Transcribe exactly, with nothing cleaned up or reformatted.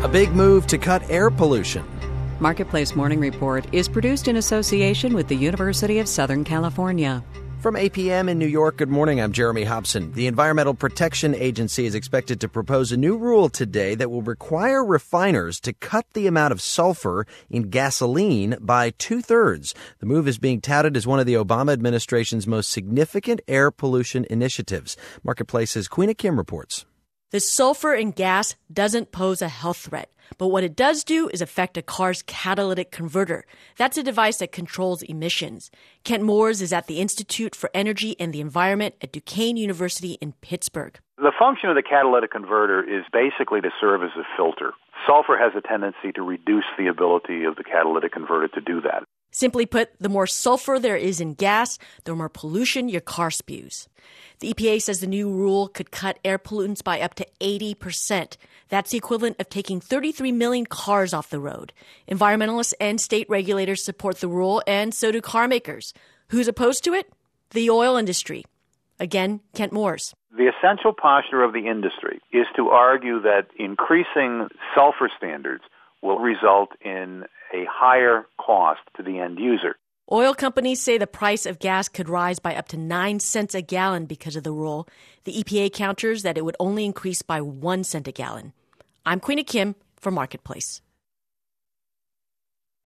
big move to cut air pollution. Marketplace Morning Report is produced in association with the University of Southern California. From eight p.m. in New York, good morning. I'm Jeremy Hobson. The Environmental Protection Agency is expected to propose a new rule today that will require refiners to cut the amount of sulfur in gasoline by two-thirds. The move is being touted as one of the Obama administration's most significant air pollution initiatives. Marketplace's Queena Kim reports. The sulfur in gas doesn't pose a health threat, but what it does do is affect a car's catalytic converter. That's a device that controls emissions. Kent Moores is at the Institute for Energy and the Environment at Duquesne University in Pittsburgh. The function of the catalytic converter is basically to serve as a filter. Sulfur has a tendency to reduce the ability of the catalytic converter to do that. Simply put, the more sulfur there is in gas, the more pollution your car spews. The E P A says the new rule could cut air pollutants by up to eighty percent. That's the equivalent of taking thirty-three million cars off the road. Environmentalists and state regulators support the rule, and so do car makers. Who's opposed to it? The oil industry. Again, Kent Moores. The essential posture of the industry is to argue that increasing sulfur standards will result in a higher cost to the end user. Oil companies say the price of gas could rise by up to nine cents a gallon because of the rule. The E P A counters that it would only increase by one cent a gallon. I'm Queena Kim for Marketplace.